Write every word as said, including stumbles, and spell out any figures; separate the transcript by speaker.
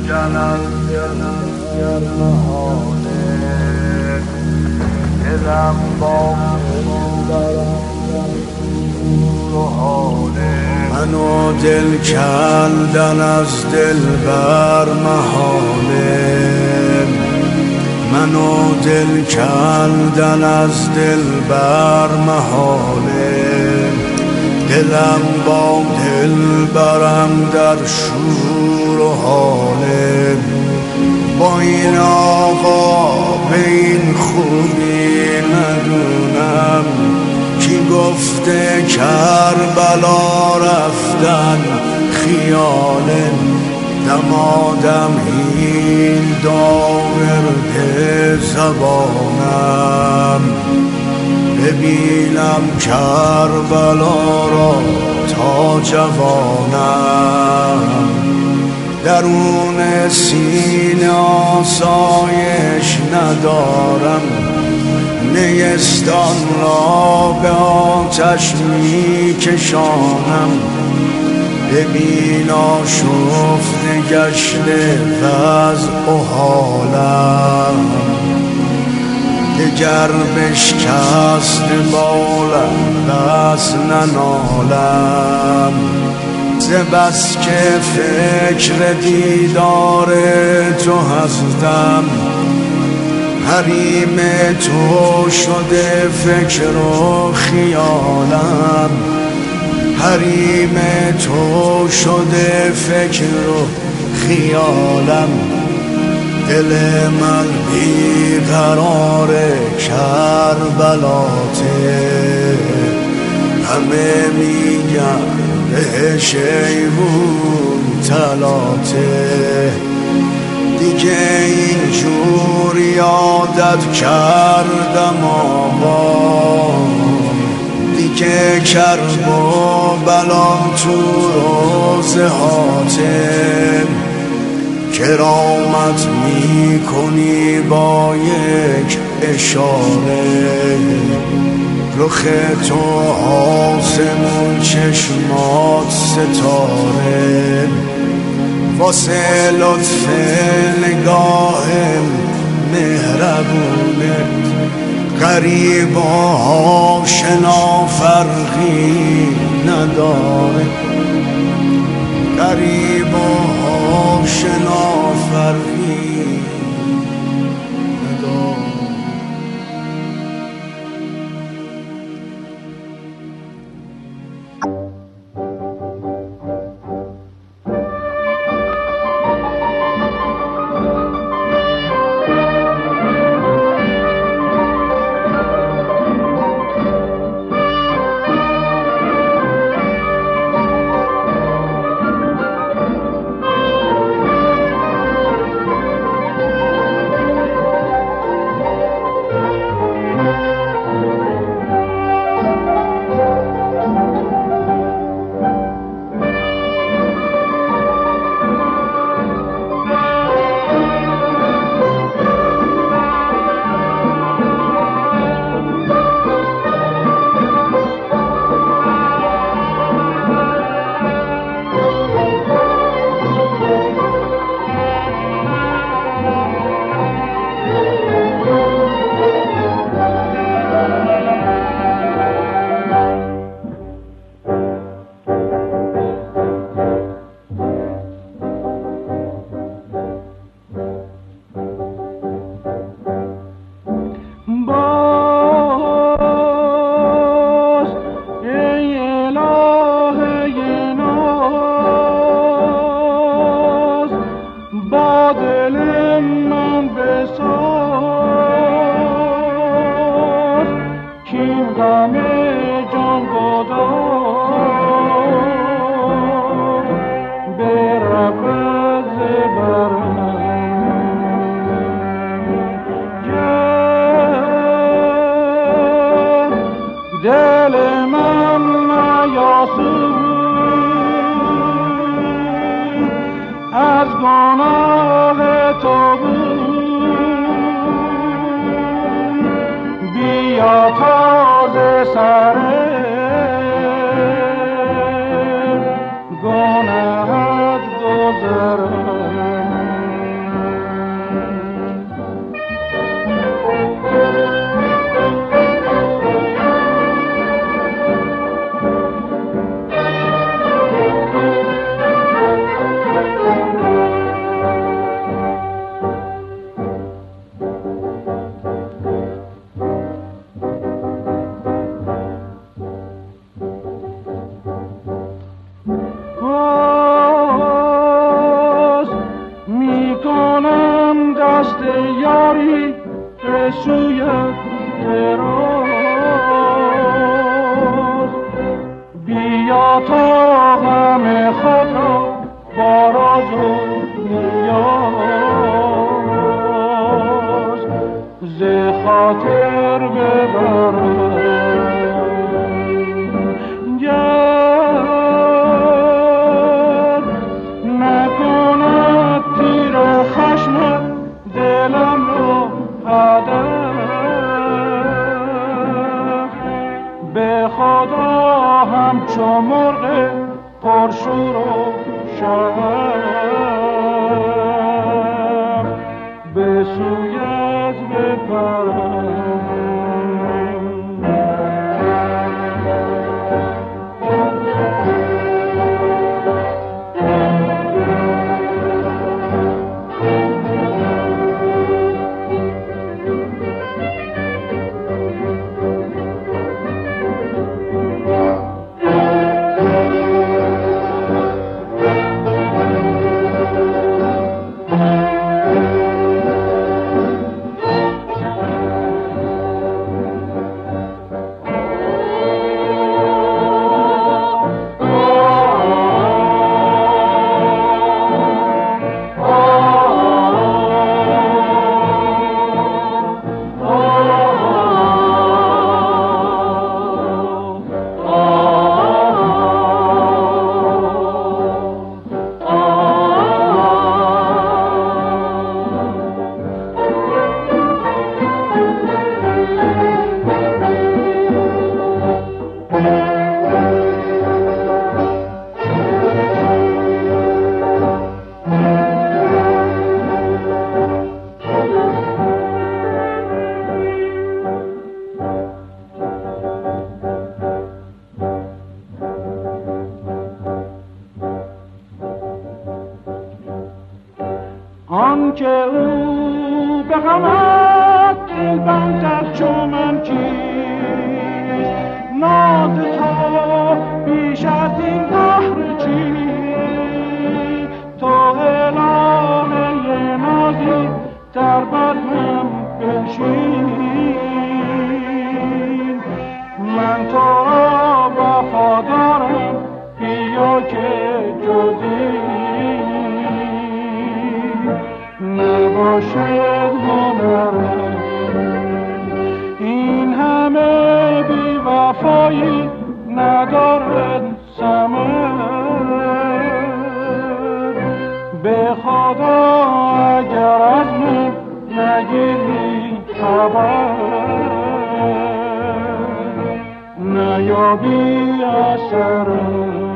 Speaker 1: کشیدن از دل نهاله دلم با رو حاله منو دل کندن از دل بر محاله منو دل کندن از دل بر محاله دلم با دل برم در شور و حاله با این آقا به این خوبی ندونم کی گفته کربلا رفتن خیاله دمادم این داورده زبانم ببینم کربلا را تا جوانم درون سینه آسایش ندارم نیستان را به آتش می کشانم ببین آشفته گشته وضع و حالم دگر بشکست بالم بس ننالم ز بس که فکر دیدار تو هستم حریم تو شده فکر و خیالم حریم تو شده فکر و خیالم دل من بیقرار کربلاته همه میگن بهش ایوون تلاته دیگه اینجور یادت کردم آقا دیگه کرب و بلام تو روزه هاته کرامت می کنی با یک اشاره رخ تو آسمون چشمات ستاره واسه لطف نگاه مهربونه غریب و آشنا فرقی نداره غریب و آشنا فرقی نداره
Speaker 2: گناهت گذرم با راز و نیاز ز خاطر ببرم گر نکند تیر خشمت دلم رو هدف به خدا همچو مرغ پرشور و شب به سویت بپرم آنکه او به غمت دل بندد چو من کیست ناز تو بیش از این بحر چیست تو الهه نازی در بزمم بنشین من تو را وفادارم بیا که جزی نباشد هنرم این همه بی وفایی ندارد ثمر به خدا اگر از من نگیری خبر نیابی اثرم